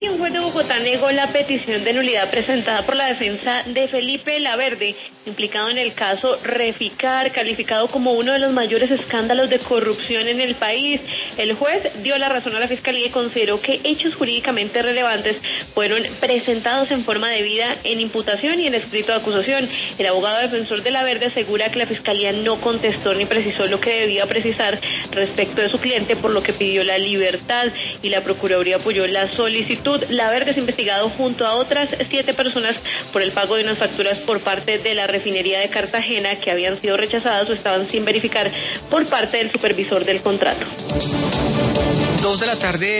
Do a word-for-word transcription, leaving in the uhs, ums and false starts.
Un juez de Bogotá negó la petición de nulidad presentada por la defensa de Felipe Laverde, implicado en el caso Reficar, calificado como uno de los mayores escándalos de corrupción en el país. El juez dio la razón a la Fiscalía y consideró que hechos jurídicamente relevantes fueron presentados en forma debida en imputación y en escrito de acusación. El abogado defensor de Laverde asegura que la Fiscalía no contestó ni precisó lo que debía precisar respecto de su cliente, por lo que pidió la libertad, y la Procuraduría apoyó la solicitud. Laverde es investigado junto a otras siete personas por el pago de unas facturas por parte de la refinería de Cartagena que habían sido rechazadas o estaban sin verificar por parte del supervisor del contrato. Dos de la tarde.